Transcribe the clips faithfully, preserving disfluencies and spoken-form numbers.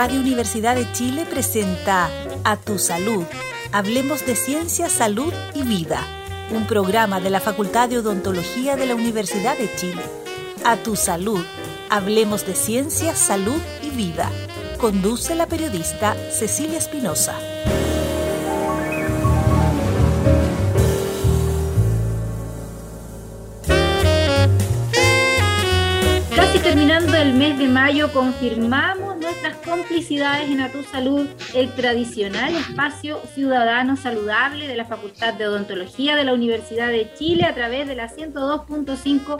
Radio Universidad de Chile presenta A Tu Salud. Hablemos de ciencia, salud y vida. Un programa de la Facultad de Odontología de la Universidad de Chile. A Tu Salud. Hablemos de ciencia, salud y vida. Conduce la periodista Cecilia Espinosa. Casi terminando el mes de mayo, confirmamos nuestras complicidades en A Tu Salud, el tradicional espacio ciudadano saludable de la Facultad de Odontología de la Universidad de Chile a través de la ciento dos punto cinco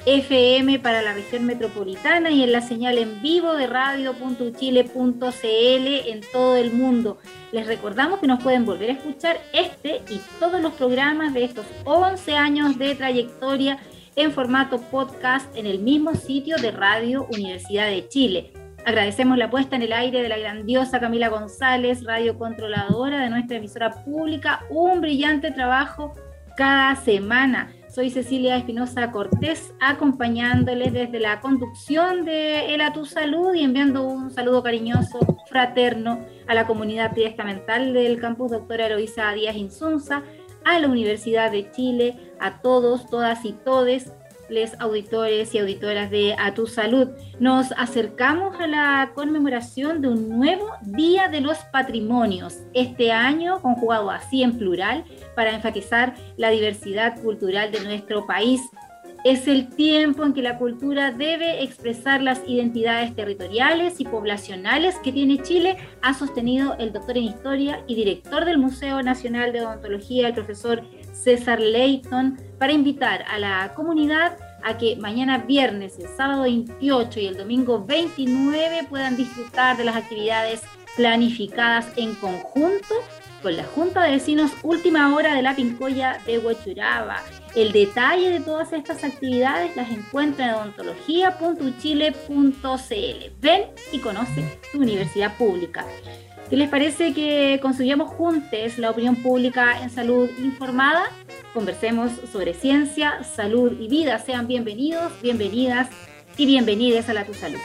F M para la región metropolitana y en la señal en vivo de radio punto chile punto c l en todo el mundo. Les recordamos que nos pueden volver a escuchar este y todos los programas de estos once años de trayectoria en formato podcast en el mismo sitio de Radio Universidad de Chile. Agradecemos la puesta en el aire de la grandiosa Camila González, radiocontroladora de nuestra emisora pública, un brillante trabajo cada semana. Soy Cecilia Espinosa Cortés, acompañándoles desde la conducción de El A Tu Salud y enviando un saludo cariñoso, fraterno, a la comunidad triestamental del campus Doctora Eloísa Díaz Insunza, a la Universidad de Chile, a todos, todas y todes, les auditores y auditoras de A Tu Salud. Nos acercamos a la conmemoración de un nuevo Día de los Patrimonios, este año conjugado así en plural, para enfatizar la diversidad cultural de nuestro país. Es el tiempo en que la cultura debe expresar las identidades territoriales y poblacionales que tiene Chile, ha sostenido el doctor en Historia y director del Museo Nacional de Odontología, el profesor César Leighton, para invitar a la comunidad a que mañana viernes, el sábado veintiocho y el domingo veintinueve puedan disfrutar de las actividades planificadas en conjunto con la Junta de Vecinos Última Hora de la Pincoya de Huechuraba. El detalle de todas estas actividades las encuentra en odontología punto chile punto c l. Ven y conoce tu universidad pública. ¿Qué les parece que construyamos juntos la opinión pública en salud informada? Conversemos sobre ciencia, salud y vida. Sean bienvenidos, bienvenidas y bienvenidas a la Tu Salud.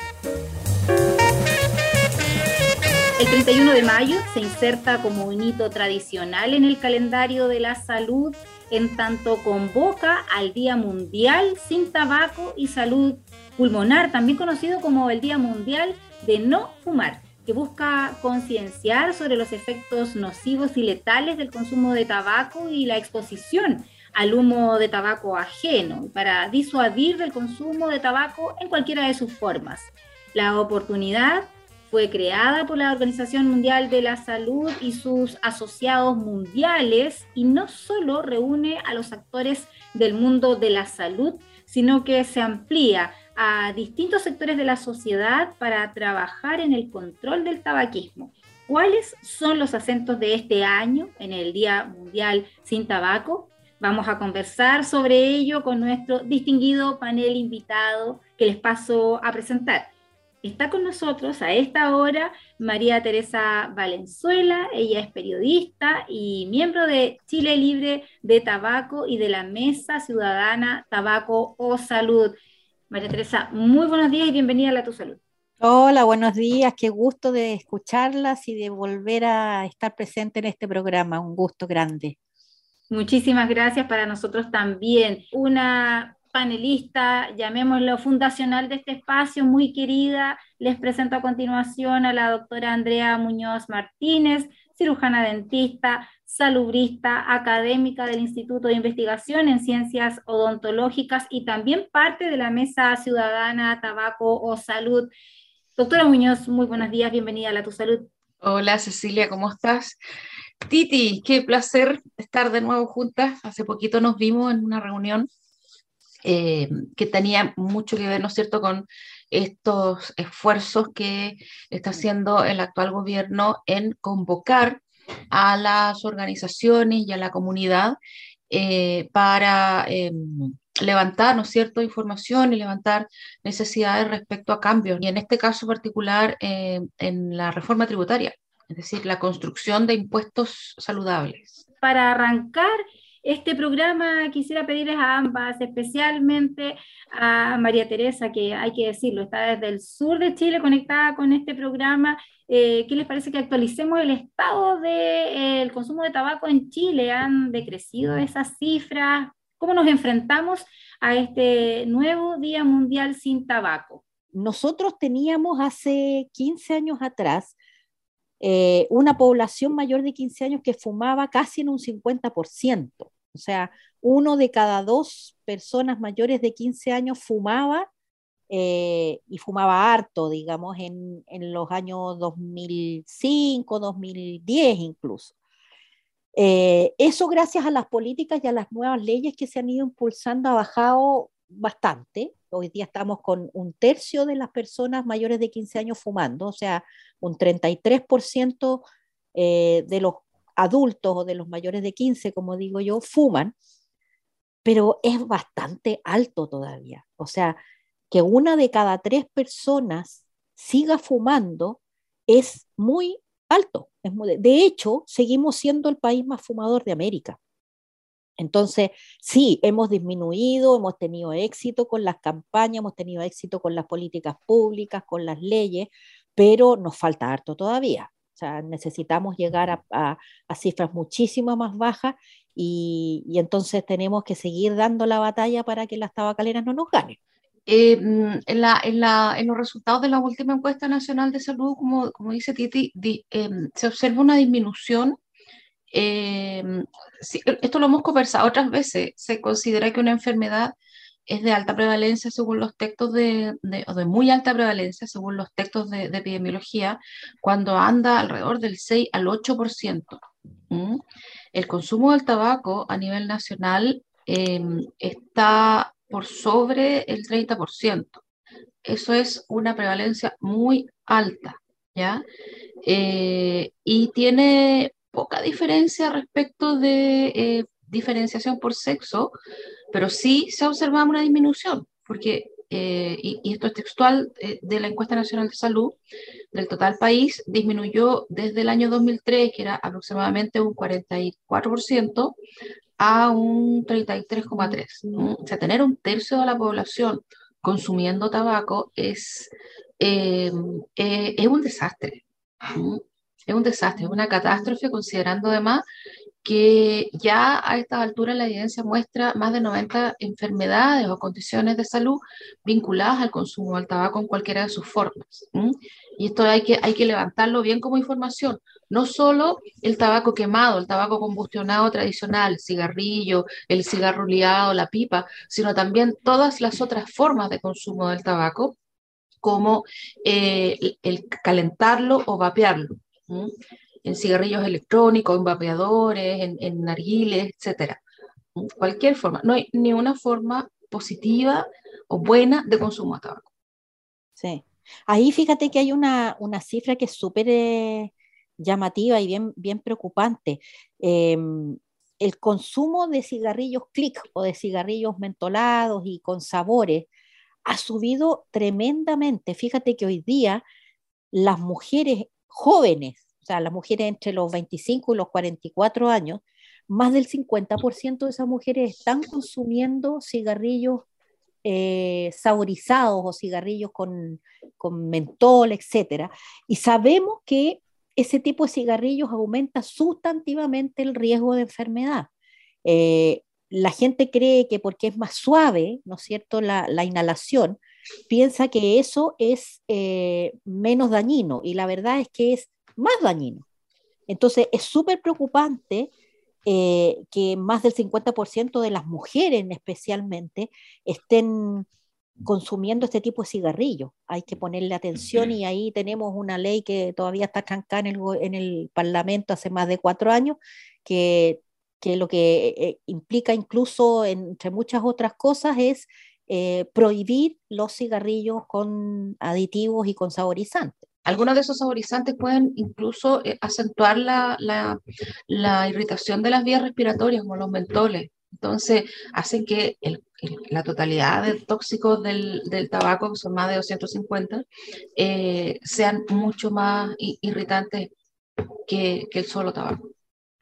El treinta y uno de mayo se inserta como un hito tradicional en el calendario de la salud, en tanto convoca al Día Mundial sin Tabaco y Salud Pulmonar, también conocido como el Día Mundial de No Fumar, que busca concienciar sobre los efectos nocivos y letales del consumo de tabaco y la exposición al humo de tabaco ajeno, para disuadir del consumo de tabaco en cualquiera de sus formas. La oportunidad fue creada por la Organización Mundial de la Salud y sus asociados mundiales y no solo reúne a los actores del mundo de la salud, sino que se amplía a distintos sectores de la sociedad para trabajar en el control del tabaquismo. ¿Cuáles son los acentos de este año en el Día Mundial sin Tabaco? Vamos a conversar sobre ello con nuestro distinguido panel invitado que les paso a presentar. Está con nosotros a esta hora María Teresa Valenzuela. Ella es periodista y miembro de Chile Libre de Tabaco y de la Mesa Ciudadana Tabaco o Salud. María Teresa, muy buenos días y bienvenida a La Tu Salud. Hola, buenos días, qué gusto de escucharlas y de volver a estar presente en este programa, un gusto grande. Muchísimas gracias, para nosotros también. Una panelista, llamémoslo fundacional de este espacio, muy querida. Les presento a continuación a la doctora Andrea Muñoz Martínez, cirujana dentista, salubrista, académica del Instituto de Investigación en Ciencias Odontológicas y también parte de la Mesa Ciudadana Tabaco o Salud. Doctora Muñoz, muy buenos días, bienvenida a La Tu Salud. Hola Cecilia, ¿cómo estás? Titi, qué placer estar de nuevo juntas. Hace poquito nos vimos en una reunión eh, que tenía mucho que ver, ¿no es cierto?, con estos esfuerzos que está haciendo el actual gobierno en convocar a las organizaciones y a la comunidad eh, para eh, levantar, ¿no es cierto?, información y levantar necesidades respecto a cambios, y en este caso particular eh, en la reforma tributaria, es decir, la construcción de impuestos saludables. Para arrancar, este programa quisiera pedirles a ambas, especialmente a María Teresa, que hay que decirlo, está desde el sur de Chile conectada con este programa. Eh, ¿qué les parece que actualicemos el estado del consumo de tabaco en Chile? ¿Han decrecido esas cifras? ¿Cómo nos enfrentamos a este nuevo Día Mundial sin Tabaco? Nosotros teníamos hace quince años atrás eh, una población mayor de quince años que fumaba casi en un cincuenta por ciento. O sea, uno de cada dos personas mayores de quince años fumaba, eh, y fumaba harto, digamos, en, en los años dos mil cinco, dos mil diez incluso. Eh, eso gracias a las políticas y a las nuevas leyes que se han ido impulsando ha bajado bastante. Hoy día estamos con un tercio de las personas mayores de quince años fumando, o sea, un treinta y tres por ciento eh, de los adultos o de los mayores de quince, como digo yo, fuman, pero es bastante alto todavía. O sea, que una de cada tres personas siga fumando es muy alto. Es muy, de hecho, seguimos siendo el país más fumador de América. Entonces, sí, hemos disminuido, hemos tenido éxito con las campañas, hemos tenido éxito con las políticas públicas, con las leyes, pero nos falta harto todavía. O sea, necesitamos llegar a, a, a cifras muchísimo más bajas y, y entonces tenemos que seguir dando la batalla para que las tabacaleras no nos ganen. Eh, mm, en, la, en, la, en los resultados de la última encuesta nacional de salud, como, como dice Titi, di, eh, se observa una disminución. Eh, sí, esto lo hemos conversado otras veces. Se considera que una enfermedad es de alta prevalencia según los textos de, de o de muy alta prevalencia según los textos de, de epidemiología, cuando anda alrededor del seis al ocho por ciento. ¿Mm? El consumo del tabaco a nivel nacional eh, está por sobre el treinta por ciento. Eso es una prevalencia muy alta, ¿ya? Eh, y tiene poca diferencia respecto de eh, diferenciación por sexo, pero sí se ha observado una disminución, porque, eh, y, y esto es textual eh, de la encuesta nacional de salud, del total país, disminuyó desde el año dos mil tres, que era aproximadamente un cuarenta y cuatro por ciento, a un treinta y tres coma tres por ciento. ¿No? O sea, tener un tercio de la población consumiendo tabaco es, eh, eh, es un desastre. ¿No? Es un desastre, es una catástrofe, considerando además que ya a estas alturas la evidencia muestra más de noventa enfermedades o condiciones de salud vinculadas al consumo del tabaco en cualquiera de sus formas. ¿Mm? Y esto hay que, hay que levantarlo bien como información. No solo el tabaco quemado, el tabaco combustionado tradicional, el cigarrillo, el cigarro liado, la pipa, sino también todas las otras formas de consumo del tabaco, como eh, el, el calentarlo o vapearlo. ¿Mm? En cigarrillos electrónicos, en vapeadores, en, en narguiles, etcétera. Cualquier forma. No hay ni una forma positiva o buena de consumo de tabaco. Sí. Ahí fíjate que hay una, una cifra que es súper eh, llamativa y bien, bien preocupante. Eh, el consumo de cigarrillos click o de cigarrillos mentolados y con sabores ha subido tremendamente. Fíjate que hoy día las mujeres jóvenes, o sea, las mujeres entre los veinticinco y los cuarenta y cuatro años, más del cincuenta por ciento de esas mujeres están consumiendo cigarrillos eh, saborizados o cigarrillos con, con mentol, etcétera. Y sabemos que ese tipo de cigarrillos aumenta sustantivamente el riesgo de enfermedad. Eh, la gente cree que porque es más suave, ¿no es cierto?, la, la inhalación, piensa que eso es eh, menos dañino y la verdad es que es más dañino. Entonces es súper preocupante eh, que más del cincuenta por ciento de las mujeres especialmente estén consumiendo este tipo de cigarrillos. Hay que ponerle atención y ahí tenemos una ley que todavía está trancada en el, en el Parlamento hace más de cuatro años, que, que lo que eh, implica incluso, entre muchas otras cosas, es eh, prohibir los cigarrillos con aditivos y con saborizantes. Algunos de esos saborizantes pueden incluso eh, acentuar la, la, la irritación de las vías respiratorias, como los mentoles. Entonces, hacen que el, el, la totalidad de tóxicos del, del tabaco, que son más de doscientos cincuenta, eh, sean mucho más irritantes que, que el solo tabaco.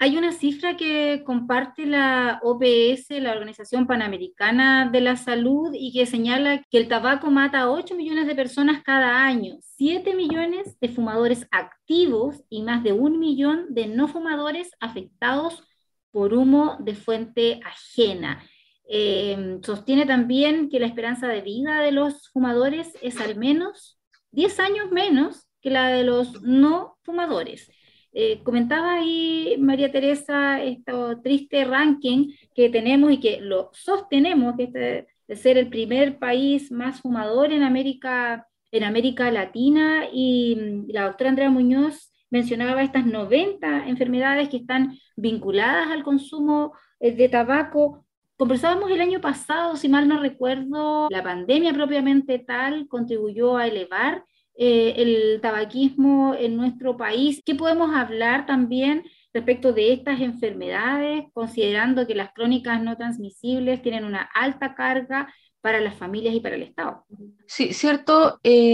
Hay una cifra que comparte la O P S, la Organización Panamericana de la Salud, y que señala que el tabaco mata a ocho millones de personas cada año, siete millones de fumadores activos y más de un millón de no fumadores afectados por humo de fuente ajena. Eh, sostiene también que la esperanza de vida de los fumadores es al menos diez años menos que la de los no fumadores. Eh, comentaba ahí, María Teresa, este triste ranking que tenemos y que lo sostenemos, que este, de ser el primer país más fumador en América, en América Latina, y la doctora Andrea Muñoz mencionaba estas noventa enfermedades que están vinculadas al consumo eh, de tabaco. Conversábamos el año pasado, si mal no recuerdo, la pandemia propiamente tal contribuyó a elevar eh, el tabaquismo en nuestro país. ¿Qué podemos hablar también respecto de estas enfermedades, considerando que las crónicas no transmisibles tienen una alta carga para las familias y para el Estado? Sí, cierto, eh,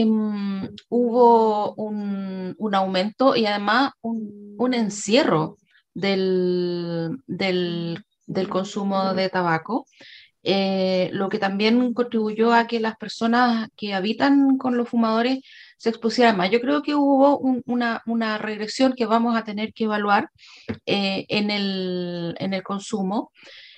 hubo un, un aumento y además un, un encierro del, del, del consumo de tabaco. Eh, lo que también contribuyó a que las personas que habitan con los fumadores se expusieran más. Yo creo que hubo un- una, una regresión que vamos a tener que evaluar eh, en el, en el consumo.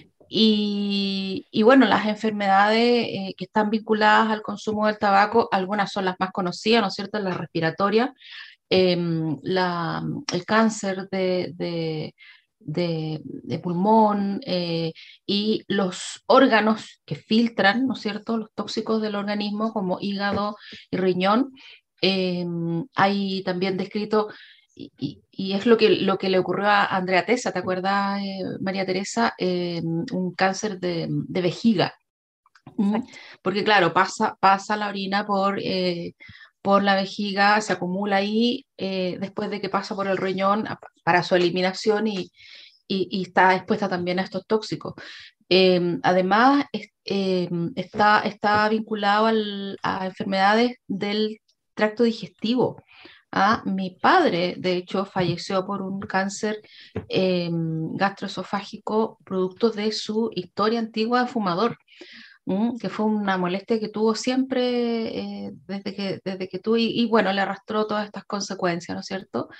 Y, y bueno, las enfermedades eh, que están vinculadas al consumo del tabaco, algunas son las más conocidas, ¿no es cierto? Las respiratorias, em, la- el cáncer de, de- de- de pulmón eh, y los órganos que filtran, ¿no es cierto?, los tóxicos del organismo como hígado y riñón. Em, hay también descrito, y, y- y es lo que, lo que le ocurrió a Andrea Tesa, ¿te acuerdas, eh, María Teresa? Em, un cáncer de, de vejiga. ¿Mm? Exacto. Porque claro, pasa, pasa la orina por, eh, por la vejiga, se acumula ahí eh, después de que pasa por el riñón a- para su eliminación y, y- y está expuesta también a estos tóxicos. Eh, además, es- eh, está, está vinculado al- a enfermedades del tracto digestivo. Ah, mi padre, de hecho, falleció por un cáncer eh, gastroesofágico producto de su historia antigua de fumador. ¿Mm? Que fue una molestia que tuvo siempre eh, desde que, desde que tuvo, y, y bueno, le arrastró todas estas consecuencias, ¿no es cierto?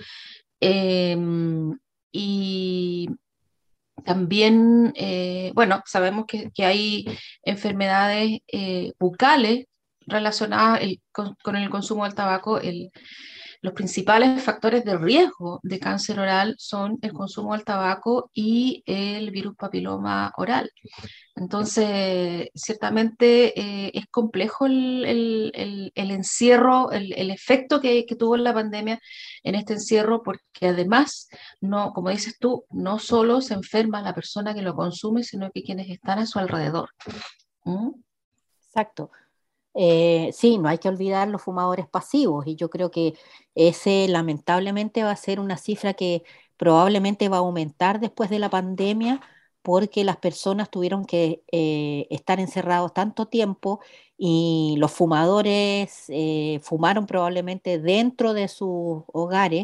Em, y también, eh, bueno, sabemos que, que hay enfermedades eh, bucales relacionadas el- con, con el consumo del tabaco. El, los principales factores de riesgo de cáncer oral son el consumo del tabaco y el virus papiloma oral. Entonces, ciertamente eh, es complejo el, el- el- el encierro, el, el efecto que, que tuvo la pandemia en este encierro, porque además, no, como dices tú, no solo se enferma la persona que lo consume, sino que quienes están a su alrededor. ¿Mm? Exacto. Eh, sí, no hay que olvidar los fumadores pasivos y yo creo que ese lamentablemente va a ser una cifra que probablemente va a aumentar después de la pandemia porque las personas tuvieron que eh, estar encerrados tanto tiempo y los fumadores eh, fumaron probablemente dentro de sus hogares.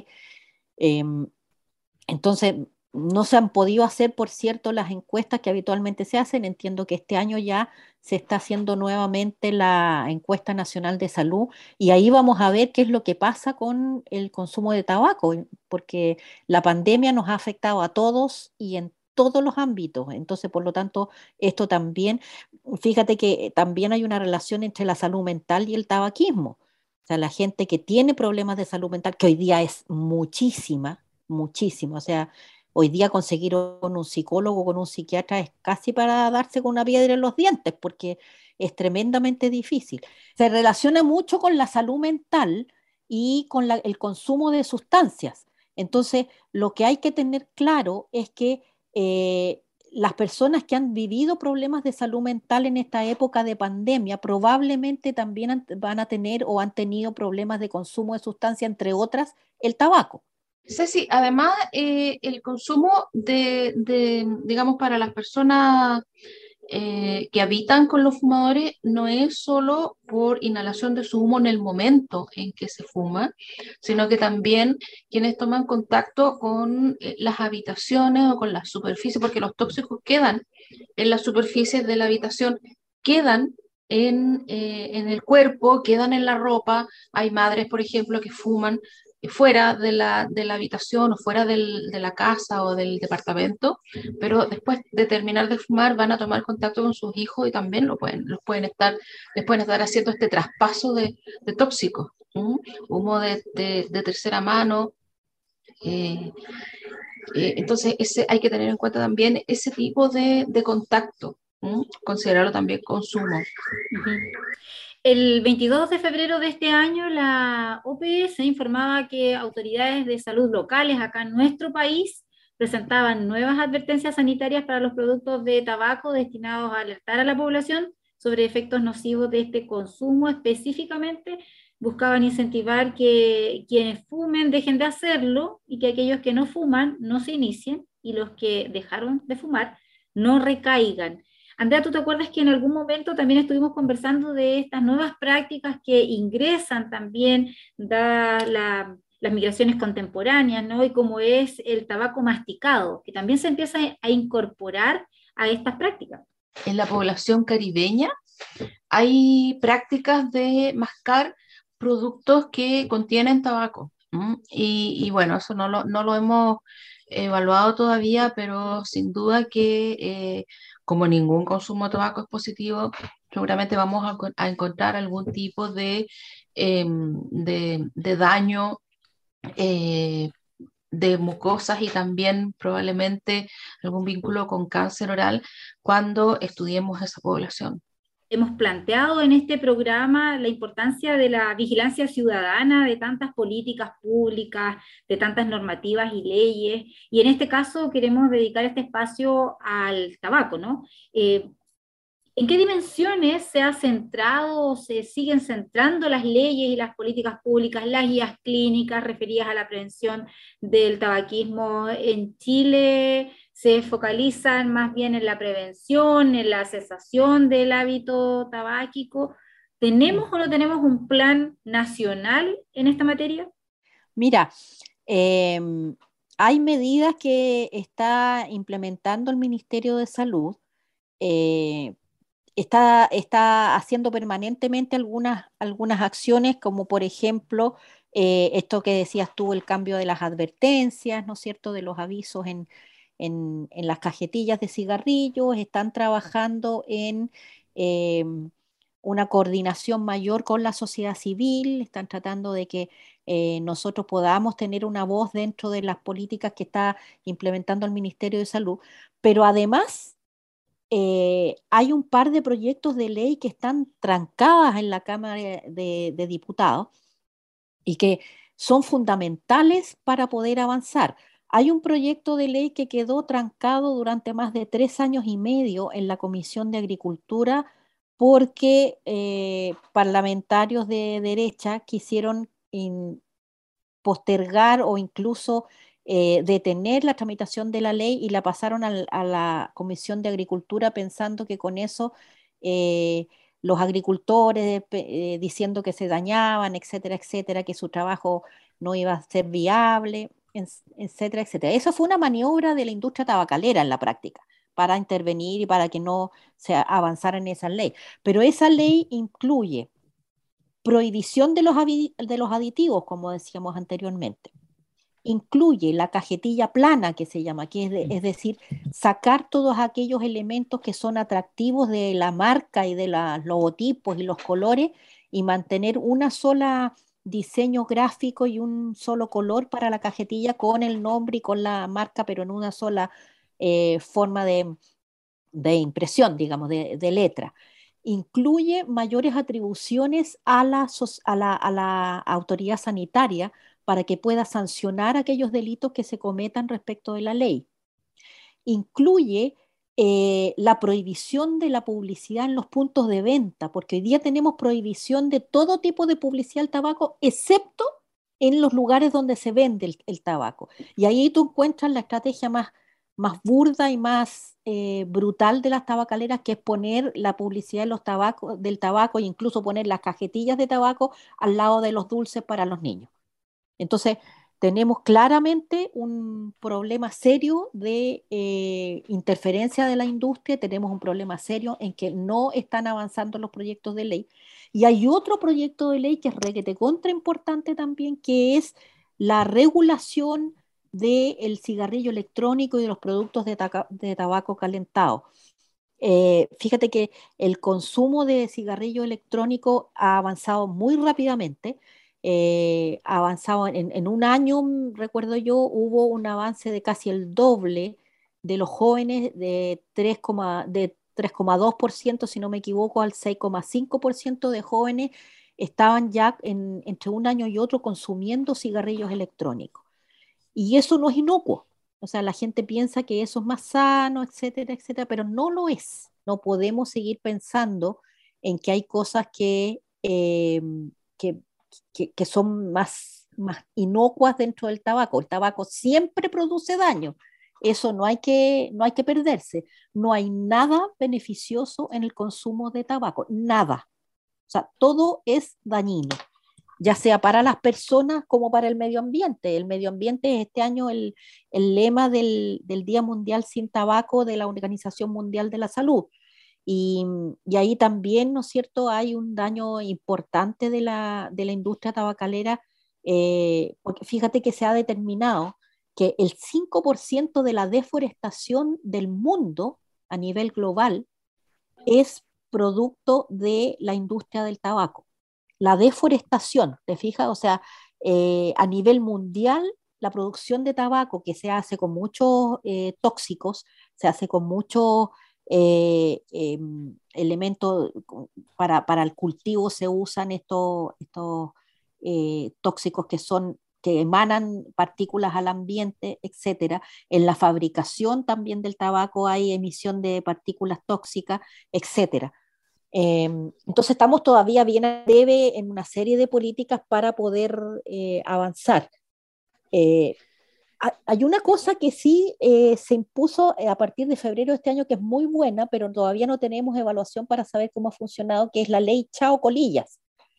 em, entonces, no se han podido hacer, por cierto, las encuestas que habitualmente se hacen. Entiendo que este año ya se está haciendo nuevamente la encuesta nacional de salud y ahí vamos a ver qué es lo que pasa con el consumo de tabaco, porque la pandemia nos ha afectado a todos y en todos los ámbitos. Entonces, por lo tanto, esto también, fíjate que también hay una relación entre la salud mental y el tabaquismo. O sea, la gente que tiene problemas de salud mental, que hoy día es muchísima, muchísimo. O sea, hoy día conseguir con un psicólogo, con un psiquiatra es casi para darse con una piedra en los dientes, porque es tremendamente difícil. Se relaciona mucho con la salud mental y con la- el consumo de sustancias. Entonces, lo que hay que tener claro es que eh, las personas que han vivido problemas de salud mental en esta época de pandemia probablemente también han- van a tener o han tenido problemas de consumo de sustancias, entre otras, el tabaco. Ceci, además, eh, el consumo de, de, digamos, para las personas eh, que habitan con los fumadores no es solo por inhalación de su humo en el momento en que se fuma, sino que también quienes toman contacto con eh, las habitaciones o con las superficies, porque los tóxicos quedan en las superficies de la habitación, quedan en, eh, en el cuerpo, quedan en la ropa. Hay madres, por ejemplo, que fuman fuera de la, de la habitación o fuera del, de la casa o del departamento, pero después de terminar de fumar van a tomar contacto con sus hijos y también lo pueden, los pueden estar, les pueden estar haciendo este traspaso de, de tóxicos, ¿m? Humo de, de, de tercera mano. Eh, eh, entonces ese, hay que tener en cuenta también ese tipo de, de contacto, ¿m? Considerarlo también consumo. Uh-huh. El veintidós de febrero de este año, la O P S informaba que autoridades de salud locales acá en nuestro país presentaban nuevas advertencias sanitarias para los productos de tabaco destinados a alertar a la población sobre efectos nocivos de este consumo. Específicamente, buscaban incentivar que quienes fumen dejen de hacerlo y que aquellos que no fuman no se inicien y los que dejaron de fumar no recaigan. Andrea, ¿tú te acuerdas que en algún momento también estuvimos conversando de estas nuevas prácticas que ingresan también, da la, las migraciones contemporáneas, ¿no? Y como es el tabaco masticado, que también se empieza a incorporar a estas prácticas. En la población caribeña hay prácticas de mascar productos que contienen tabaco. ¿Mm? Y, y bueno, eso no lo, no lo hemos evaluado todavía, pero sin duda que eh, como ningún consumo de tabaco es positivo, seguramente vamos a, a encontrar algún tipo de, eh, de, de daño eh, de mucosas y también probablemente algún vínculo con cáncer oral cuando estudiemos esa población. Hemos planteado en este programa la importancia de la vigilancia ciudadana, de tantas políticas públicas, de tantas normativas y leyes, y en este caso queremos dedicar este espacio al tabaco, ¿no? Eh, ¿En qué dimensiones se ha centrado o se siguen centrando las leyes y las políticas públicas, las guías clínicas referidas a la prevención del tabaquismo en Chile? ¿Se focalizan más bien en la prevención, en la cesación del hábito tabáquico? ¿Tenemos o no tenemos un plan nacional en esta materia? Mira, eh, hay medidas que está implementando el Ministerio de Salud. Eh, Está, está haciendo permanentemente algunas, algunas acciones, como por ejemplo, eh, esto que decías tú, el cambio de las advertencias, ¿no es cierto?, de los avisos en, en, en las cajetillas de cigarrillos. Están trabajando en eh, una coordinación mayor con la sociedad civil, están tratando de que eh, nosotros podamos tener una voz dentro de las políticas que está implementando el Ministerio de Salud, pero además eh, hay un par de proyectos de ley que están trancadas en la Cámara de, de Diputados y que son fundamentales para poder avanzar. Hay un proyecto de ley que quedó trancado durante más de tres años y medio en la Comisión de Agricultura porque eh, parlamentarios de derecha quisieron in, postergar o incluso eh, detener la tramitación de la ley y la pasaron al, a la Comisión de Agricultura pensando que con eso eh, los agricultores eh, diciendo que se dañaban, etcétera, etcétera, que su trabajo no iba a ser viable, etcétera, etcétera. Eso fue una maniobra de la industria tabacalera en la práctica para intervenir y para que no se avanzara en esa ley. Pero esa ley incluye prohibición de los, de los aditivos, como decíamos anteriormente. Incluye la cajetilla plana, que se llama, que es, de, es decir, sacar todos aquellos elementos que son atractivos de la marca y de los logotipos y los colores y mantener una sola diseño gráfico y un solo color para la cajetilla con el nombre y con la marca, pero en una sola eh, forma de, de impresión, digamos, de, de letra. Incluye mayores atribuciones a la, a, la, a la autoridad sanitaria para que pueda sancionar aquellos delitos que se cometan respecto de la ley. Incluye eh, la prohibición de la publicidad en los puntos de venta, porque hoy día tenemos prohibición de todo tipo de publicidad al tabaco, excepto en los lugares donde se vende el, el tabaco. Y ahí tú encuentras la estrategia más, más burda y más eh, brutal de las tabacaleras, que es poner la publicidad de los tabacos, del tabaco e incluso poner las cajetillas de tabaco al lado de los dulces para los niños. Entonces, tenemos claramente un problema serio de eh, interferencia de la industria, tenemos un problema serio en que no están avanzando los proyectos de ley. Y hay otro proyecto de ley que es requete contra importante también, que es la regulación del cigarrillo electrónico y de los productos de, taca- de tabaco calentado. Eh, fíjate que el consumo de cigarrillo electrónico ha avanzado muy rápidamente. Eh, ha avanzado en, en un año, mm, recuerdo yo, hubo un avance de casi el doble de los jóvenes, de tres, de tres coma dos por ciento, si no me equivoco, al seis coma cinco por ciento de jóvenes estaban ya en- entre un año y otro consumiendo cigarrillos electrónicos. Y eso no es inocuo. O sea, la gente piensa que eso es más sano, etcétera, etcétera, pero no lo es. No podemos seguir pensando en que hay cosas que, eh, que, que, que son más, más inocuas dentro del tabaco. El tabaco siempre produce daño. Eso no hay que, no hay que perderse. No hay nada beneficioso en el consumo de tabaco. Nada. O sea, todo es dañino, ya sea para las personas como para el medio ambiente. El medio ambiente es este año el, el lema del, del Día Mundial Sin Tabaco de la Organización Mundial de la Salud. Y, y ahí también, ¿no es cierto?, hay un daño importante de la, de la industria tabacalera, eh, porque fíjate que se ha determinado que el cinco por ciento de la deforestación del mundo a nivel global es producto de la industria del tabaco. La deforestación, ¿te fijas? O sea, eh, a nivel mundial, la producción de tabaco que se hace con muchos eh, tóxicos, se hace con muchos eh, eh, elementos para, para el cultivo, se usan estos, estos eh, tóxicos que son que emanan partículas al ambiente, etcétera. En la fabricación también del tabaco hay emisión de partículas tóxicas, etcétera. Eh, entonces estamos todavía bien a debe en una serie de políticas para poder eh, avanzar. Eh, hay una cosa que sí eh, se impuso a partir de febrero de este año que es muy buena, pero todavía no tenemos evaluación para saber cómo ha funcionado, que es la ley Chao Colillas,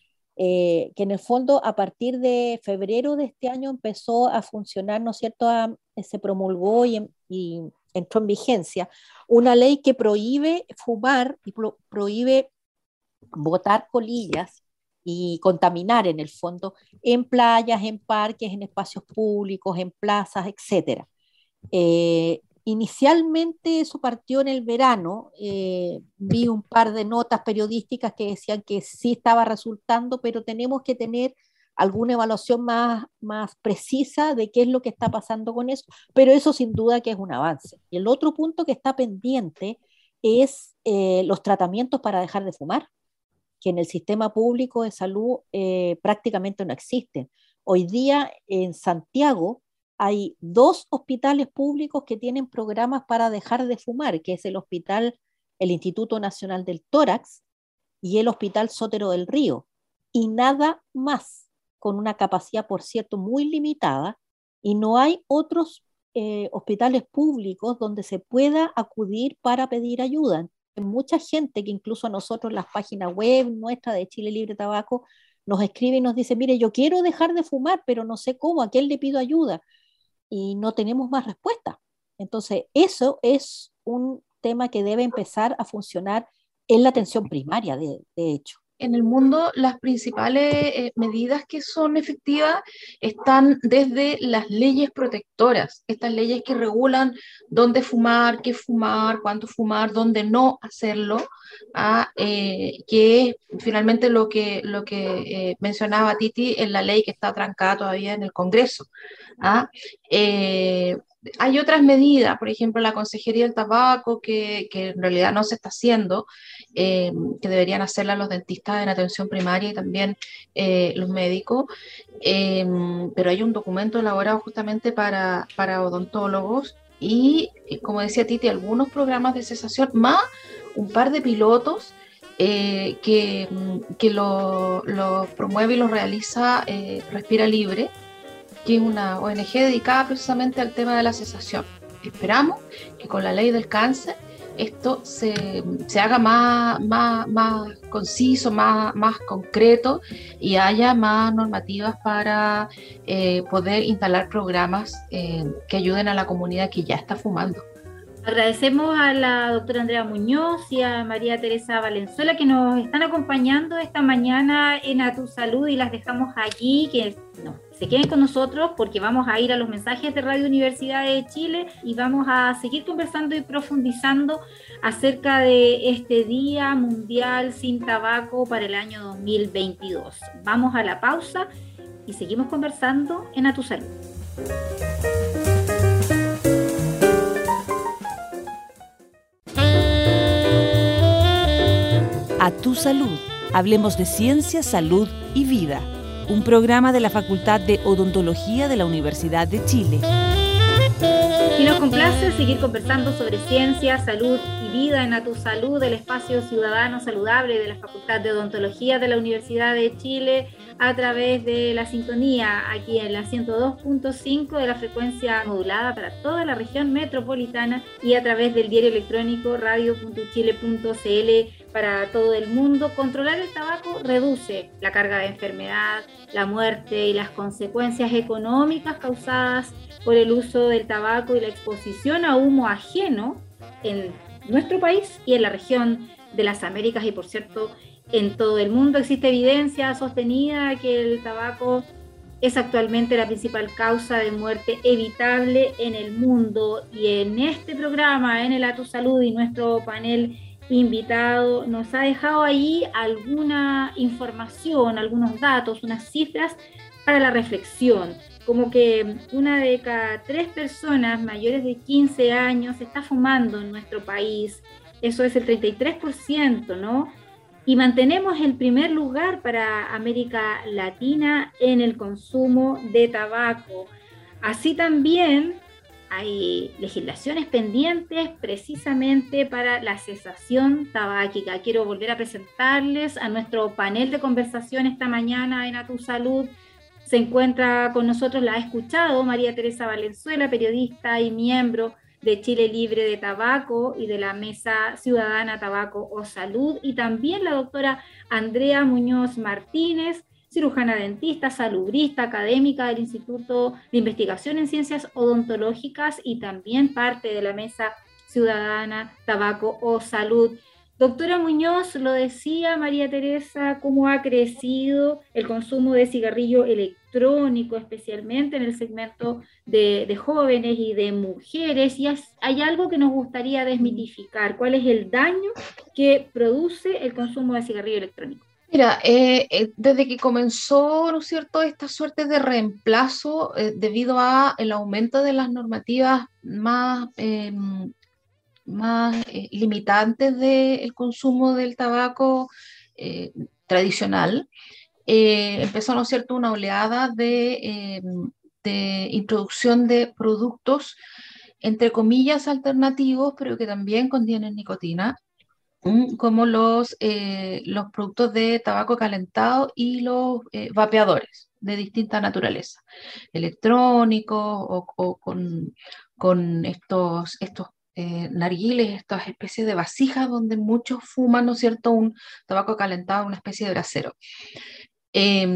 eh, que en el fondo a partir de febrero de este año empezó a funcionar, ¿no es cierto?, a, se promulgó y, y entró en vigencia una ley que prohíbe fumar y pro, prohíbe botar colillas y contaminar en el fondo en playas, en parques, en espacios públicos, en plazas, etcétera. Eh, inicialmente eso partió en el verano, eh, vi un par de notas periodísticas que decían que sí estaba resultando, pero tenemos que tener alguna evaluación más, más precisa de qué es lo que está pasando con eso, pero eso sin duda que es un avance. Y el otro punto que está pendiente es eh, los tratamientos para dejar de fumar, que en el sistema público de salud eh, prácticamente no existen. Hoy día en Santiago hay dos hospitales públicos que tienen programas para dejar de fumar, que es el hospital, el Instituto Nacional del Tórax y el Hospital Sotero del Río, y nada más, con una capacidad, por cierto, muy limitada, y no hay otros eh, hospitales públicos donde se pueda acudir para pedir ayuda. Mucha gente que incluso a nosotros las páginas web nuestra de Chile Libre Tabaco nos escribe y nos dice, mire, yo quiero dejar de fumar, pero no sé cómo, ¿a quién le pido ayuda? Y no tenemos más respuesta. Entonces, eso es un tema que debe empezar a funcionar en la atención primaria, de, de hecho. En el mundo, las principales eh, medidas que son efectivas están desde las leyes protectoras, estas leyes que regulan dónde fumar, qué fumar, cuánto fumar, dónde no hacerlo, a, eh, que es finalmente lo que, lo que eh, mencionaba Titi en la ley que está trancada todavía en el Congreso. ¿ah? Eh, hay otras medidas, por ejemplo, la Consejería del Tabaco, que, que en realidad no se está haciendo, eh, que deberían hacerla los dentistas en atención primaria y también eh, los médicos, eh, pero hay un documento elaborado justamente para, para odontólogos y, como decía Titi, algunos programas de cesación, más un par de pilotos eh, que, que lo, lo promueve y lo realiza eh, Respira Libre, que es una O N G dedicada precisamente al tema de la cesación. esperamos que con la ley del cáncer esto se, se haga más, más, más conciso, más, más concreto y haya más normativas para eh, poder instalar programas eh, que ayuden a la comunidad que ya está fumando. Agradecemos a la doctora Andrea Muñoz y a María Teresa Valenzuela que nos están acompañando esta mañana en A Tu Salud, y las dejamos aquí, que no, se queden con nosotros porque vamos a ir a los mensajes de Radio Universidad de Chile y vamos a seguir conversando y profundizando acerca de este Día Mundial Sin Tabaco para el año dos mil veintidós. Vamos a la pausa y seguimos conversando en A Tu Salud. A Tu Salud, hablemos de ciencia, salud y vida. Un programa de la Facultad de Odontología de la Universidad de Chile. Y nos complace seguir conversando sobre ciencia, salud y vida en A Tu Salud, el espacio ciudadano saludable de la Facultad de Odontología de la Universidad de Chile, a través de la sintonía aquí en la ciento dos punto cinco de la frecuencia modulada para toda la región metropolitana, y a través del diario electrónico radio punto chile punto c l para todo el mundo. Controlar el tabaco reduce la carga de enfermedad, la muerte y las consecuencias económicas causadas por el uso del tabaco y la exposición a humo ajeno en nuestro país y en la región de las Américas, y por cierto en todo el mundo. Existe evidencia sostenida que el tabaco es actualmente la principal causa de muerte evitable en el mundo, y en este programa, en el A Tu Salud, y nuestro panel invitado nos ha dejado ahí alguna información, algunos datos, unas cifras para la reflexión, como que una de cada tres personas mayores de quince años está fumando en nuestro país. Eso es el treinta y tres por ciento, ¿no? Y mantenemos el primer lugar para América Latina en el consumo de tabaco. Así también hay legislaciones pendientes precisamente para la cesación tabáquica. Quiero volver a presentarles a nuestro panel de conversación esta mañana en A Tu Salud. Se encuentra con nosotros, la ha escuchado, María Teresa Valenzuela, periodista y miembro de Chile Libre de Tabaco y de la Mesa Ciudadana Tabaco o Salud, y también la doctora Andrea Muñoz Martínez, cirujana dentista, salubrista, académica del Instituto de Investigación en Ciencias Odontológicas y también parte de la Mesa Ciudadana Tabaco o Salud. Doctora Muñoz, lo decía María Teresa, cómo ha crecido el consumo de cigarrillo electrónico, especialmente en el segmento de, de jóvenes y de mujeres, y es, hay algo que nos gustaría desmitificar. ¿Cuál es el daño que produce el consumo de cigarrillo electrónico? Mira, eh, eh, desde que comenzó, ¿no es cierto?, esta suerte de reemplazo eh, debido a el aumento de las normativas más... Eh, más eh, limitantes del consumo del tabaco eh, tradicional, eh, empezó, ¿no es cierto?, una oleada de, eh, de introducción de productos, entre comillas, alternativos, pero que también contienen nicotina, como los, eh, los productos de tabaco calentado y los eh, vapeadores de distinta naturaleza, electrónicos o, o con, con estos, estos Eh, narguiles, estas especies de vasijas donde muchos fuman, ¿no es cierto?, un tabaco calentado, una especie de brasero. Eh,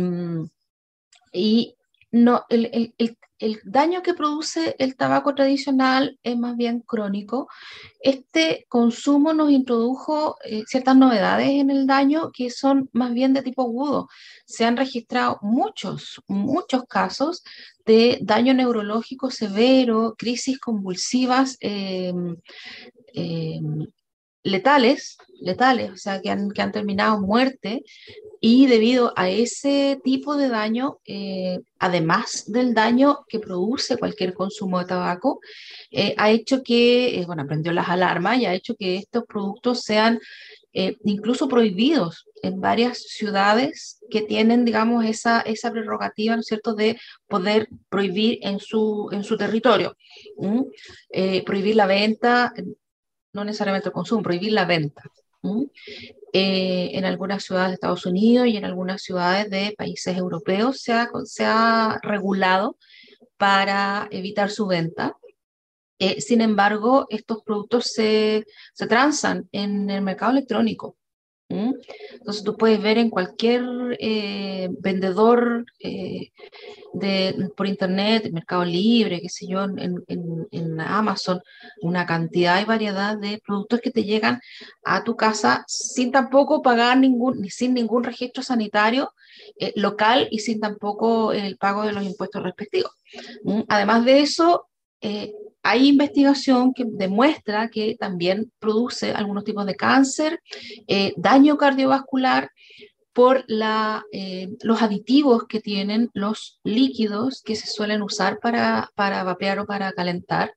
y no, el, el, el, el daño que produce el tabaco tradicional es más bien crónico. Este consumo nos introdujo eh, ciertas novedades en el daño que son más bien de tipo agudo. Se han registrado muchos, muchos casos de daño neurológico severo, crisis convulsivas eh, eh, letales, letales, o sea, que han, que han terminado en muerte, y debido a ese tipo de daño, eh, además del daño que produce cualquier consumo de tabaco, eh, ha hecho que, eh, bueno, prendió las alarmas y ha hecho que estos productos sean eh, incluso prohibidos en varias ciudades que tienen, digamos, esa, esa prerrogativa, ¿no es cierto?, de poder prohibir en su, en su territorio. ¿Mm? Eh, prohibir la venta, no necesariamente el consumo, prohibir la venta. ¿Mm? Eh, en algunas ciudades de Estados Unidos y en algunas ciudades de países europeos se ha, se ha regulado para evitar su venta. Eh, sin embargo, estos productos se, se transan en el mercado electrónico. ¿Mm? Entonces tú puedes ver en cualquier eh, vendedor eh, de, por internet, Mercado Libre, qué sé yo, en, en, en Amazon, una cantidad y variedad de productos que te llegan a tu casa sin tampoco pagar ningún, ni sin ningún registro sanitario eh, local y sin tampoco el pago de los impuestos respectivos. ¿Mm? Además de eso, eh, hay investigación que demuestra que también produce algunos tipos de cáncer, eh, daño cardiovascular, por la, eh, los aditivos que tienen los líquidos que se suelen usar para, para vapear o para calentar,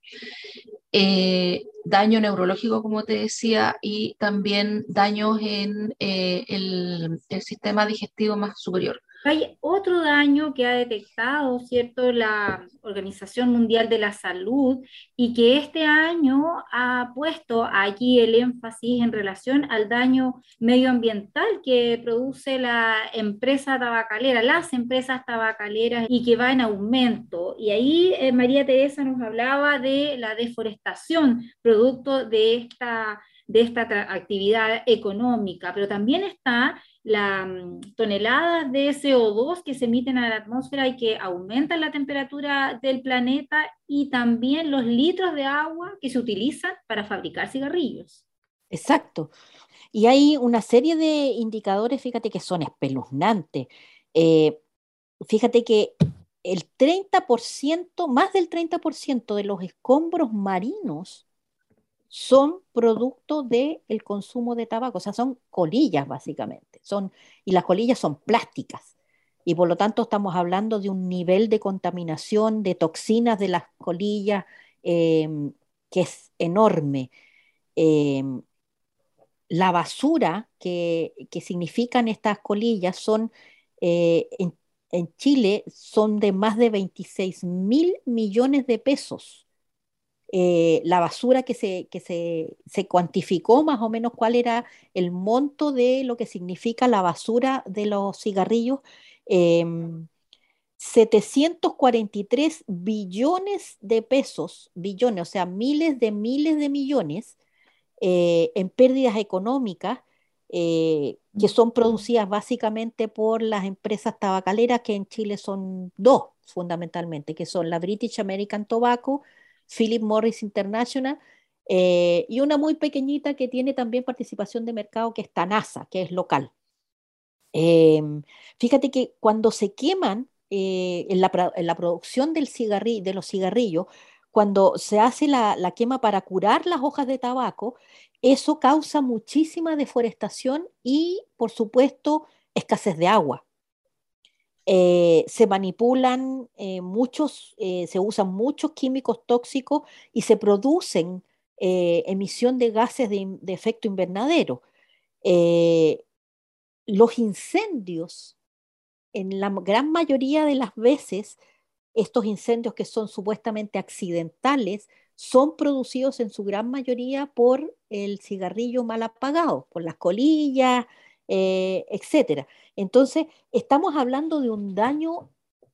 eh, daño neurológico, como te decía, y también daños en eh, el, el sistema digestivo más superior. Hay otro daño que ha detectado, ¿cierto?, la Organización Mundial de la Salud y que este año ha puesto aquí el énfasis en relación al daño medioambiental que produce la empresa tabacalera, las empresas tabacaleras y que va en aumento. Y ahí eh, María Teresa nos hablaba de la deforestación producto de esta, de esta actividad económica, pero también está las toneladas de C O dos que se emiten a la atmósfera y que aumentan la temperatura del planeta, y también los litros de agua que se utilizan para fabricar cigarrillos. Exacto. Y hay una serie de indicadores, fíjate, que son espeluznantes. Eh, fíjate que el treinta por ciento, más del treinta por ciento de los escombros marinos son producto del consumo de tabaco, o sea, son colillas básicamente, son, y las colillas son plásticas, y por lo tanto estamos hablando de un nivel de contaminación, de toxinas de las colillas, eh, que es enorme. Eh, la basura que, que significan estas colillas son, eh, en, en Chile, son de más de veintiséis mil millones de pesos. Eh, la basura que, se, que se, se cuantificó más o menos cuál era el monto de lo que significa la basura de los cigarrillos, eh, setecientos cuarenta y tres billones de pesos, billones, o sea, miles de miles de millones, eh, en pérdidas económicas, eh, que son producidas básicamente por las empresas tabacaleras, que en Chile son dos fundamentalmente, que son la British American Tobacco, Philip Morris International, eh, y una muy pequeñita que tiene también participación de mercado, que es Tanasa, que es local. Eh, fíjate que cuando se queman, eh, en, la, en la producción del cigarri de los cigarrillos, cuando se hace la, la quema para curar las hojas de tabaco, eso causa muchísima deforestación y, por supuesto, escasez de agua. Eh, se manipulan eh, muchos, eh, se usan muchos químicos tóxicos y se producen eh, emisión de gases de, de efecto invernadero. Eh, los incendios, en la gran mayoría de las veces, estos incendios que son supuestamente accidentales, son producidos en su gran mayoría por el cigarrillo mal apagado, por las colillas, eh, etcétera. Entonces, estamos hablando de un daño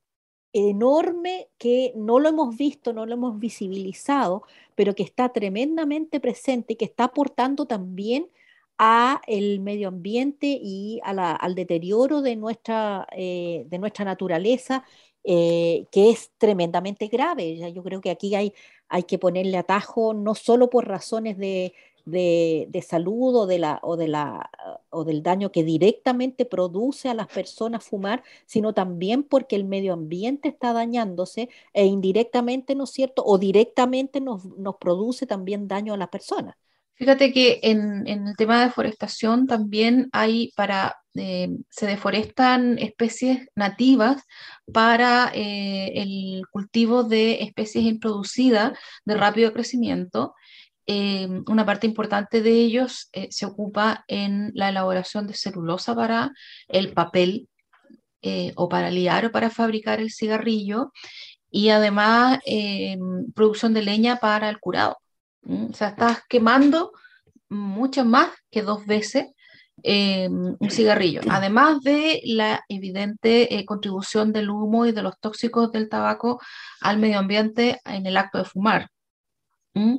enorme que no lo hemos visto, no lo hemos visibilizado, pero que está tremendamente presente y que está aportando también a el medio ambiente y a la, al deterioro de nuestra, eh, de nuestra naturaleza, eh, que es tremendamente grave. Ya yo creo que aquí hay, hay que ponerle atajo, no solo por razones de, de, de salud o, de la, o, de la, o del daño que directamente produce a las personas fumar, sino también porque el medio ambiente está dañándose e indirectamente, ¿no es cierto? O directamente nos, nos produce también daño a las personas. Fíjate que en, en el tema de deforestación también hay para, eh, se deforestan especies nativas para eh, el cultivo de especies introducidas de rápido crecimiento. Eh, una parte importante de ellos eh, se ocupa en la elaboración de celulosa para el papel, eh, o para liar o para fabricar el cigarrillo, y además eh, producción de leña para el curado. ¿Mm? O sea, estás quemando mucho más que dos veces eh, un cigarrillo, además de la evidente eh, contribución del humo y de los tóxicos del tabaco al medio ambiente en el acto de fumar. ¿Mm?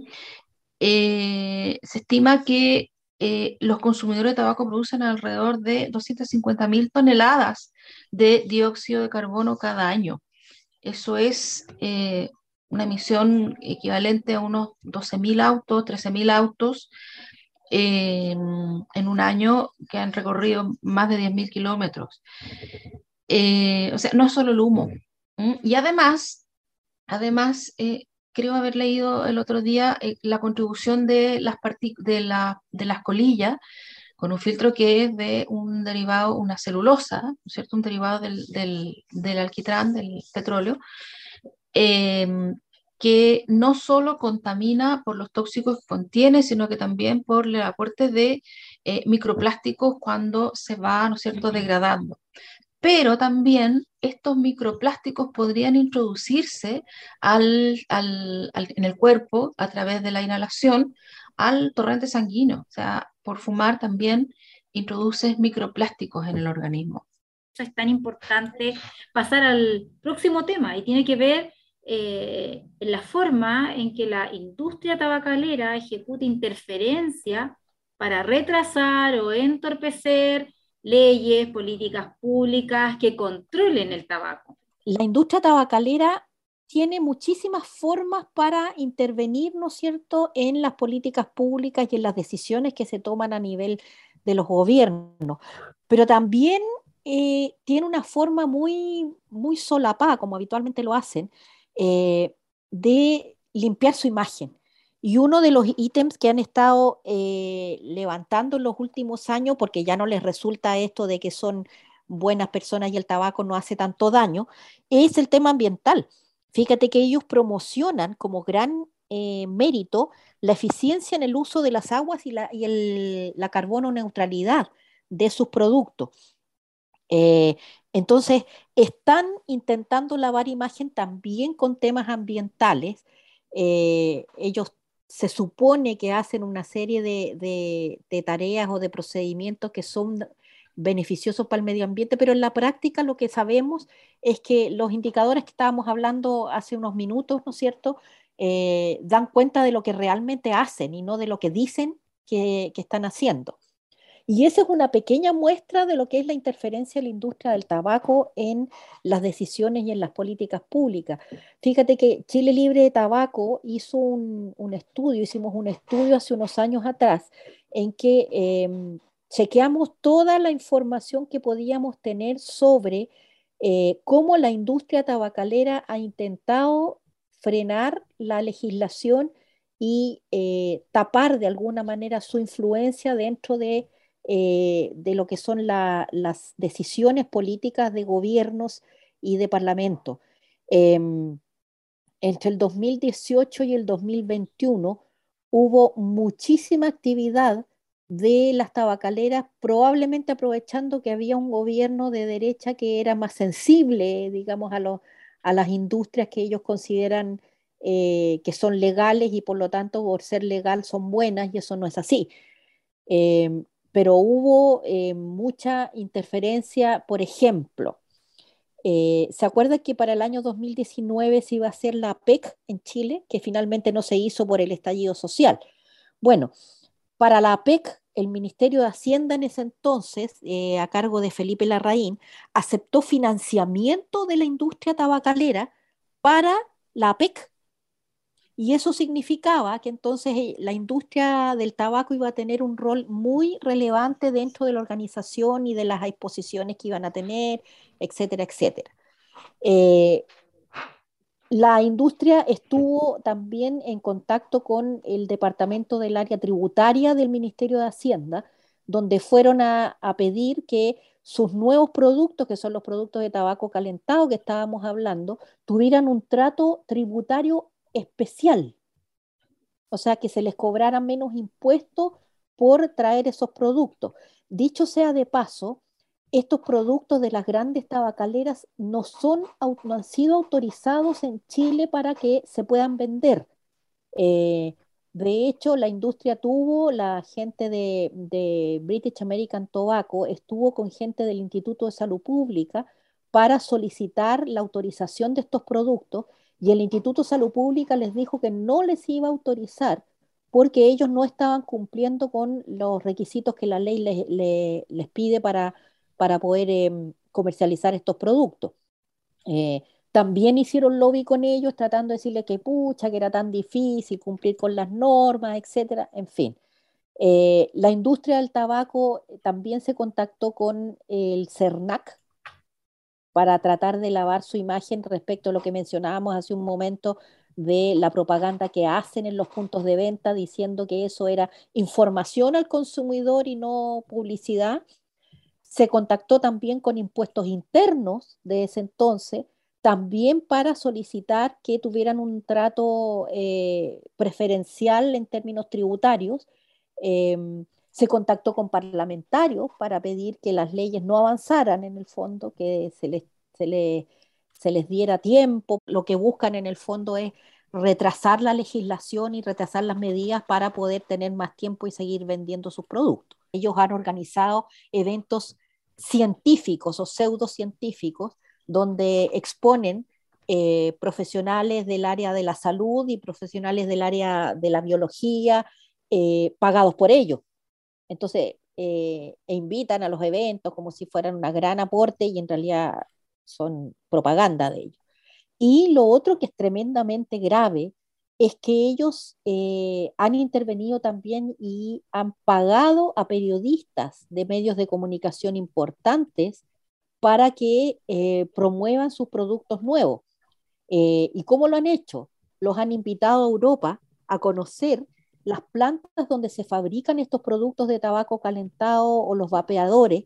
Eh, se estima que eh, los consumidores de tabaco producen alrededor de doscientas cincuenta mil toneladas de dióxido de carbono cada año. Eso es eh, una emisión equivalente a unos doce mil autos, trece mil autos eh, en un año que han recorrido más de diez mil kilómetros. Eh, o sea, no es solo el humo. ¿Mm? Y además, además eh, creo haber leído el otro día eh, la contribución de las, de, la, de las colillas con un filtro que es de un derivado, una celulosa, ¿no es cierto? Un derivado del, del, del alquitrán, del petróleo, eh, que no solo contamina por los tóxicos que contiene, sino que también por el aporte de eh, microplásticos cuando se va, ¿no es cierto?, degradando. Pero también estos microplásticos podrían introducirse al, al, al, en el cuerpo a través de la inhalación al torrente sanguíneo. O sea, por fumar también introduces microplásticos en el organismo. Es tan importante pasar al próximo tema y tiene que ver eh, en la forma en que la industria tabacalera ejecuta interferencia para retrasar o entorpecer leyes, políticas públicas que controlen el tabaco. La industria tabacalera tiene muchísimas formas para intervenir, ¿no es cierto?, en las políticas públicas y en las decisiones que se toman a nivel de los gobiernos. Pero también eh, tiene una forma muy, muy solapada, como habitualmente lo hacen, eh, de limpiar su imagen. Y uno de los ítems que han estado eh, levantando en los últimos años, porque ya no les resulta esto de que son buenas personas y el tabaco no hace tanto daño, es el tema ambiental. Fíjate que ellos promocionan como gran eh, mérito la eficiencia en el uso de las aguas y la, y el, la carbono neutralidad de sus productos. Eh, entonces, están intentando lavar imagen también con temas ambientales. Eh, ellos se supone que hacen una serie de, de, de tareas o de procedimientos que son beneficiosos para el medio ambiente, pero en la práctica lo que sabemos es que los indicadores que estábamos hablando hace unos minutos, ¿no es cierto?, eh, dan cuenta de lo que realmente hacen y no de lo que dicen que, que están haciendo. Y esa es una pequeña muestra de lo que es la interferencia de la industria del tabaco en las decisiones y en las políticas públicas. Fíjate que Chile Libre de Tabaco hizo un, un estudio, hicimos un estudio hace unos años atrás, en que eh, chequeamos toda la información que podíamos tener sobre eh, cómo la industria tabacalera ha intentado frenar la legislación y eh, tapar de alguna manera su influencia dentro de eh, de lo que son la, las decisiones políticas de gobiernos y de parlamento. Eh, entre el dos mil dieciocho y el dos mil veintiuno hubo muchísima actividad de las tabacaleras, probablemente aprovechando que había un gobierno de derecha que era más sensible, digamos, a, los, a las industrias que ellos consideran eh, que son legales y por lo tanto por ser legal son buenas y eso no es así. Eh, pero hubo eh, mucha interferencia, por ejemplo, eh, ¿se acuerda que para el año dos mil diecinueve se iba a hacer la P E C en Chile, que finalmente no se hizo por el estallido social? Bueno, para la P E C, el Ministerio de Hacienda en ese entonces, eh, a cargo de Felipe Larraín, aceptó financiamiento de la industria tabacalera para la P E C. Y eso significaba que entonces eh, la industria del tabaco iba a tener un rol muy relevante dentro de la organización y de las exposiciones que iban a tener, etcétera, etcétera. Eh, la industria estuvo también en contacto con el departamento del área tributaria del Ministerio de Hacienda, donde fueron a, a pedir que sus nuevos productos, que son los productos de tabaco calentado que estábamos hablando, tuvieran un trato tributario especial. O sea, que se les cobrara menos impuestos por traer esos productos. Dicho sea de paso, estos productos de las grandes tabacaleras no, son, no han sido autorizados en Chile para que se puedan vender. Eh, de hecho, la industria tuvo, la gente de, de British American Tobacco estuvo con gente del Instituto de Salud Pública para solicitar la autorización de estos productos y el Instituto de Salud Pública les dijo que no les iba a autorizar porque ellos no estaban cumpliendo con los requisitos que la ley les, les, les pide para, para poder eh, comercializar estos productos. Eh, también hicieron lobby con ellos tratando de decirles que pucha, que era tan difícil cumplir con las normas, etcétera. En fin, eh, la industria del tabaco también se contactó con el CERNAC para tratar de lavar su imagen respecto a lo que mencionábamos hace un momento de la propaganda que hacen en los puntos de venta diciendo que eso era información al consumidor y no publicidad. Se contactó también con impuestos internos de ese entonces, también para solicitar que tuvieran un trato eh, preferencial en términos tributarios. Eh, se contactó con parlamentarios para pedir que las leyes no avanzaran en el fondo, que se les, se les, se les diera tiempo. Lo que buscan en el fondo es retrasar la legislación y retrasar las medidas para poder tener más tiempo y seguir vendiendo sus productos. Ellos han organizado eventos científicos o pseudocientíficos donde exponen eh, profesionales del área de la salud y profesionales del área de la biología eh, pagados por ellos. Entonces, eh, e invitan a los eventos como si fueran un gran aporte y en realidad son propaganda de ellos. Y lo otro que es tremendamente grave es que ellos eh, han intervenido también y han pagado a periodistas de medios de comunicación importantes para que eh, promuevan sus productos nuevos. Eh, ¿Y cómo lo han hecho? Los han invitado a Europa a conocer las plantas donde se fabrican estos productos de tabaco calentado o los vapeadores,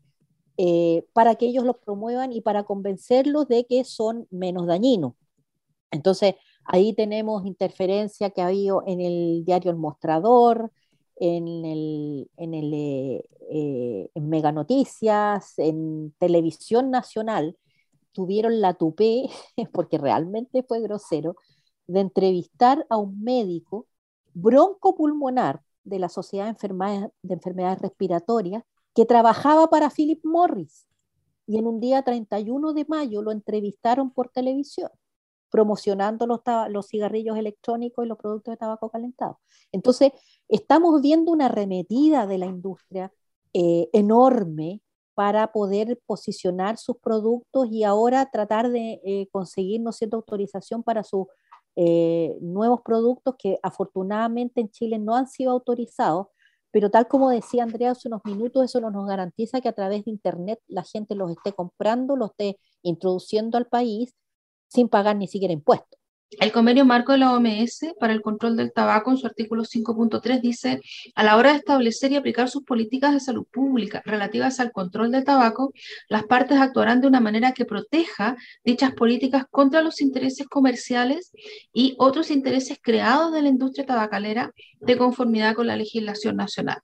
eh, para que ellos los promuevan y para convencerlos de que son menos dañinos. Entonces, ahí tenemos interferencia que ha habido en el diario El Mostrador, en, el, en, el, eh, eh, en Mega Noticias, en Televisión Nacional. Tuvieron la tupé, porque realmente fue grosero, de entrevistar a un médico broncopulmonar de la Sociedad de Enfermedades, de Enfermedades Respiratorias que trabajaba para Philip Morris. Y en un día treinta y uno de mayo lo entrevistaron por televisión, promocionando los, los cigarrillos electrónicos y los productos de tabaco calentado. Entonces, estamos viendo una arremetida de la industria eh, enorme para poder posicionar sus productos y ahora tratar de eh, conseguir, ¿no es cierto?, autorización para sus eh, nuevos productos que afortunadamente en Chile no han sido autorizados, pero tal como decía Andrea hace unos minutos, eso no nos garantiza que a través de Internet la gente los esté comprando, los esté introduciendo al país sin pagar ni siquiera impuestos. El convenio marco de la O M S para el control del tabaco en su artículo cinco punto tres dice: a la hora de establecer y aplicar sus políticas de salud pública relativas al control del tabaco, las partes actuarán de una manera que proteja dichas políticas contra los intereses comerciales y otros intereses creados de la industria tabacalera de conformidad con la legislación nacional.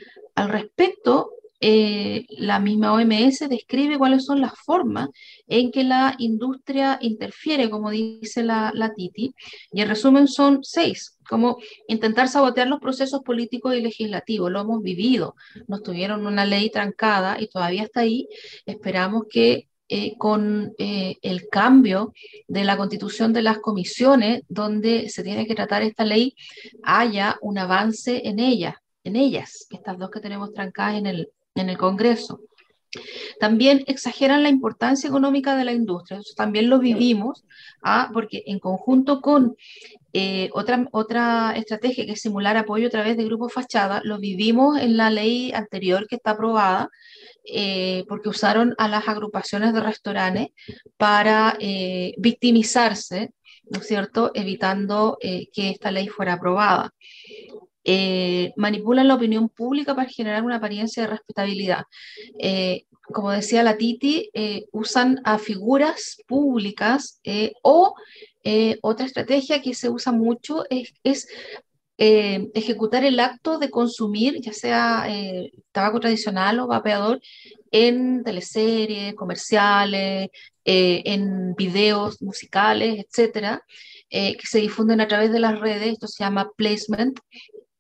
Al respecto, Eh, la misma O M S describe cuáles son las formas en que la industria interfiere, como dice la, la Titi, y en resumen son seis, como intentar sabotear los procesos políticos y legislativos. Lo hemos vivido, nos tuvieron una ley trancada y todavía está ahí. Esperamos que eh, con eh, el cambio de la constitución de las comisiones, donde se tiene que tratar esta ley, haya un avance en ella, en ellas, estas dos que tenemos trancadas en el en el Congreso. También exageran la importancia económica de la industria, eso también lo vivimos, ¿ah? Porque en conjunto con eh, otra, otra estrategia que es simular apoyo a través de grupos fachada, lo vivimos en la ley anterior que está aprobada, eh, porque usaron a las agrupaciones de restaurantes para eh, victimizarse, ¿no es cierto?, evitando eh, que esta ley fuera aprobada. Eh, manipulan la opinión pública para generar una apariencia de respetabilidad. Eh, como decía la Titi, eh, usan a figuras públicas eh, o eh, otra estrategia que se usa mucho es, es eh, ejecutar el acto de consumir, ya sea eh, tabaco tradicional o vapeador, en teleseries, comerciales, eh, en videos musicales, etcétera, eh, que se difunden a través de las redes. Esto se llama placement.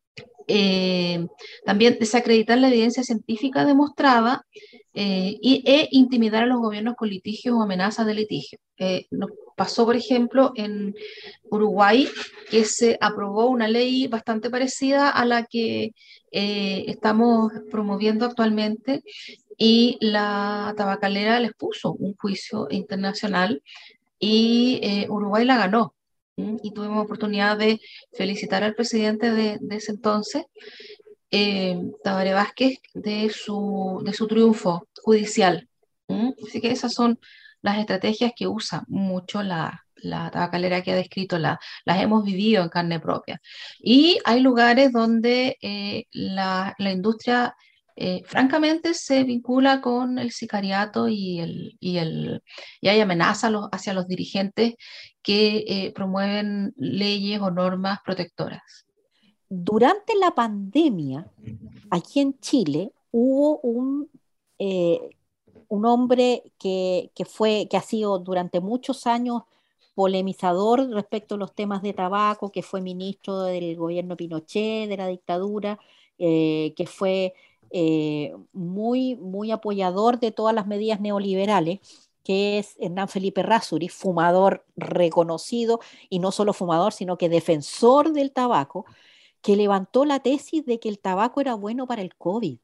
Eh, también desacreditar la evidencia científica demostrada eh, y, e intimidar a los gobiernos con litigios o amenazas de litigio. Eh, nos pasó, por ejemplo, en Uruguay, que se aprobó una ley bastante parecida a la que eh, estamos promoviendo actualmente, y la tabacalera les puso un juicio internacional y eh, Uruguay la ganó. ¿Mm? Y tuvimos oportunidad de felicitar al presidente de, de ese entonces, eh, Tabaré Vázquez, de su, de su triunfo judicial. ¿Mm? Así que esas son las estrategias que usa mucho la, la tabacalera que ha descrito, la, las hemos vivido en carne propia. Y hay lugares donde eh, la, la industria eh, francamente se vincula con el sicariato y, el, y, el, y hay amenazas los, hacia los dirigentes que eh, promueven leyes o normas protectoras. Durante la pandemia, aquí en Chile, hubo un, eh, un hombre que, que, fue, que ha sido durante muchos años polemizador respecto a los temas de tabaco, que fue ministro del gobierno Pinochet, de la dictadura, eh, que fue eh, muy, muy apoyador de todas las medidas neoliberales, que es Hernán Felipe Razzuri, fumador reconocido, y no solo fumador, sino que defensor del tabaco, que levantó la tesis de que el tabaco era bueno para el COVID.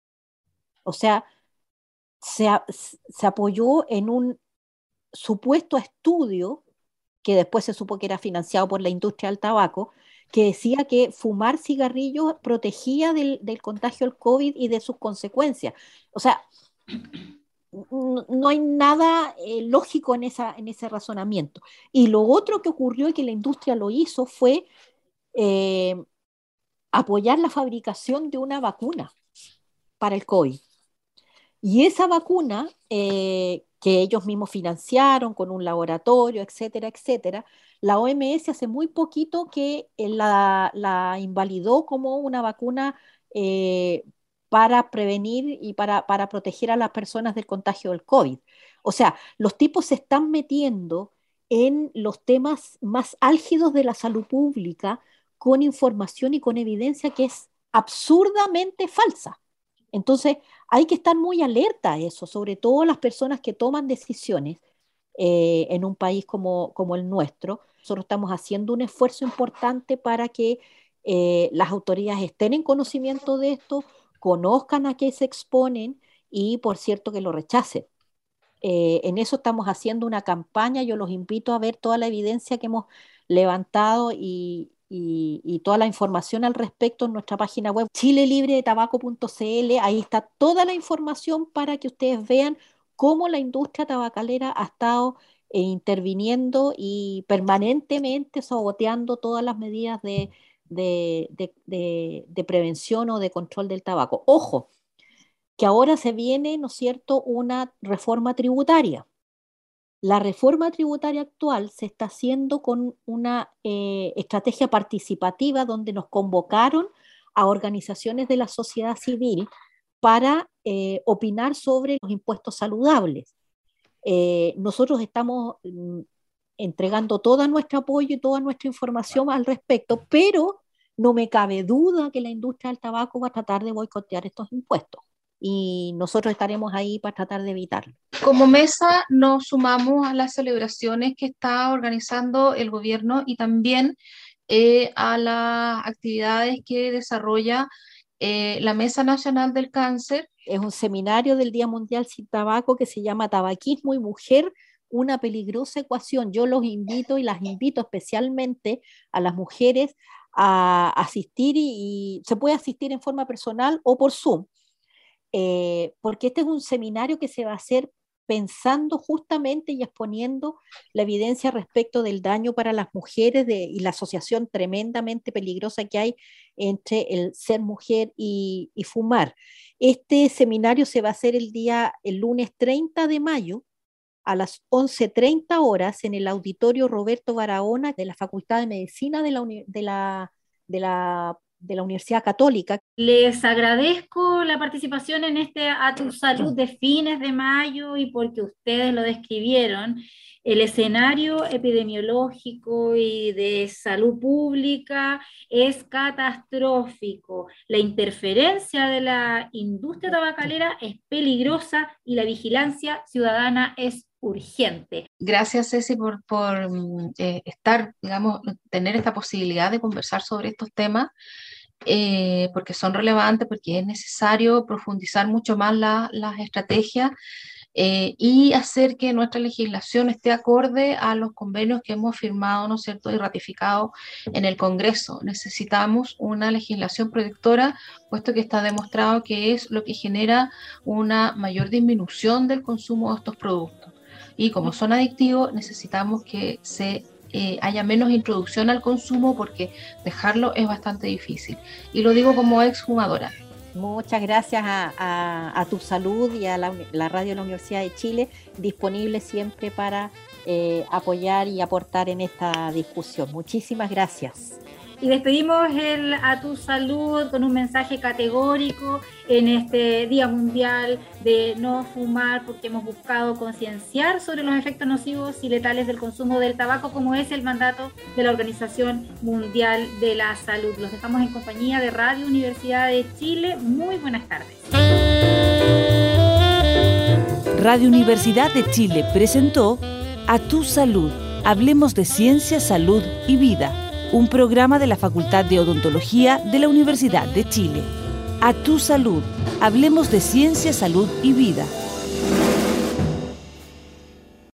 O sea, se, a- se apoyó en un supuesto estudio que después se supo que era financiado por la industria del tabaco, que decía que fumar cigarrillos protegía del, del contagio del COVID y de sus consecuencias. O sea, no, no hay nada eh, lógico en, esa, en ese razonamiento. Y lo otro que ocurrió y que la industria lo hizo fue eh, apoyar la fabricación de una vacuna para el COVID. Y esa vacuna, eh, que ellos mismos financiaron con un laboratorio, etcétera, etcétera, la O M S hace muy poquito que eh, la, la invalidó como una vacuna eh, para prevenir y para, para proteger a las personas del contagio del COVID. O sea, los tipos se están metiendo en los temas más álgidos de la salud pública con información y con evidencia que es absurdamente falsa. Entonces, hay que estar muy alerta a eso, sobre todo las personas que toman decisiones eh, en un país como, como el nuestro. Nosotros estamos haciendo un esfuerzo importante para que eh, las autoridades estén en conocimiento de esto, conozcan a qué se exponen y, por cierto, que lo rechacen. Eh, en eso estamos haciendo una campaña. Yo los invito a ver toda la evidencia que hemos levantado y, y- y toda la información al respecto en nuestra página web chile libre de tabaco punto c l. Ahí está toda la información para que ustedes vean cómo la industria tabacalera ha estado eh, interviniendo y permanentemente saboteando todas las medidas de, de de- de- de prevención o de control del tabaco. Ojo, que ahora se viene, ¿no es cierto?, una reforma tributaria. La reforma tributaria actual se está haciendo con una eh, estrategia participativa donde nos convocaron a organizaciones de la sociedad civil para eh, opinar sobre los impuestos saludables. Eh, nosotros estamos mm, entregando todo nuestro apoyo y toda nuestra información al respecto, pero no me cabe duda que la industria del tabaco va a tratar de boicotear estos impuestos y nosotros estaremos ahí para tratar de evitarlo. Como mesa nos sumamos a las celebraciones que está organizando el gobierno y también eh, a las actividades que desarrolla eh, la Mesa Nacional del Cáncer. Es un seminario del Día Mundial Sin Tabaco que se llama Tabaquismo y Mujer, una peligrosa ecuación. Yo los invito y las invito especialmente a las mujeres a asistir y, y se puede asistir en forma personal o por Zoom, eh, porque este es un seminario que se va a hacer pensando justamente y exponiendo la evidencia respecto del daño para las mujeres de, y la asociación tremendamente peligrosa que hay entre el ser mujer y, y fumar. Este seminario se va a hacer el día, el lunes treinta de mayo a las once treinta horas en el auditorio Roberto Barahona de la Facultad de Medicina de la, de la, de la, de la Universidad Católica. Les agradezco la participación en este A Tu Salud de fines de mayo y porque ustedes lo describieron. El escenario epidemiológico y de salud pública es catastrófico. La interferencia de la industria tabacalera es peligrosa y la vigilancia ciudadana es urgente. Gracias, Ceci, por, por eh, estar, digamos, tener esta posibilidad de conversar sobre estos temas, eh, porque son relevantes, porque es necesario profundizar mucho más la, las estrategias. Eh, y hacer que nuestra legislación esté acorde a los convenios que hemos firmado, ¿no es cierto?, y ratificado en el Congreso. Necesitamos una legislación protectora, puesto que está demostrado que es lo que genera una mayor disminución del consumo de estos productos. Y como son adictivos, necesitamos que se eh, haya menos introducción al consumo, porque dejarlo es bastante difícil. Y lo digo como exfumadora. Muchas gracias a, a, a Tu Salud y a la, la radio de la Universidad de Chile, disponible siempre para eh, apoyar y aportar en esta discusión. Muchísimas gracias. Y despedimos el A Tu Salud con un mensaje categórico en este Día Mundial de no fumar, porque hemos buscado concienciar sobre los efectos nocivos y letales del consumo del tabaco, como es el mandato de la Organización Mundial de la Salud. Los dejamos en compañía de Radio Universidad de Chile. Muy buenas tardes. Radio Universidad de Chile presentó A Tu Salud. Hablemos de ciencia, salud y vida. Un programa de la Facultad de Odontología de la Universidad de Chile. A Tu Salud. Hablemos de ciencia, salud y vida.